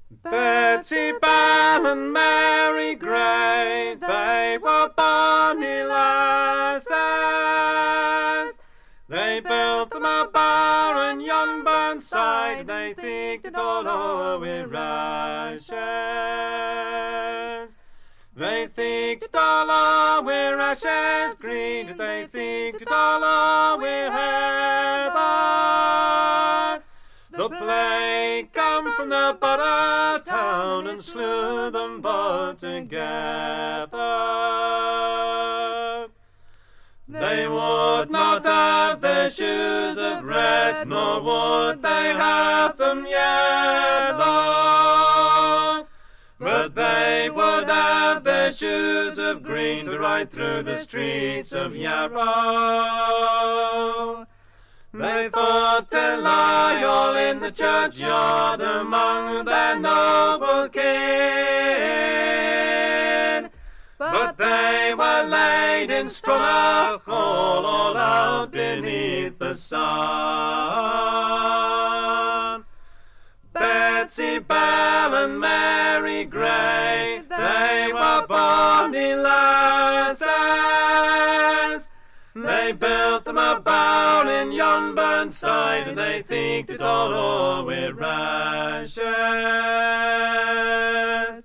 Betsy Bell and Mary Gray, they were bonny lasses. They built them a barn yon burnside, they thinked it all o'er with rashes. They thinked it all o'er with rashes green, they thinked it all o'er with heather. The plague come from the Borough town and slew them both together. They would not have their shoes of red, nor would they have them yellow, but they would have their shoes of green to ride through the streets of Yarrow. They thought to lie all in the churchyard among their noble kin, but they were laid in Stronach Hall all out beneath the sun. Betsy Bell and Mary Gray, they were bonny lasses. They built them a bower in yon burnside, and they thinked it all o'er with rashes.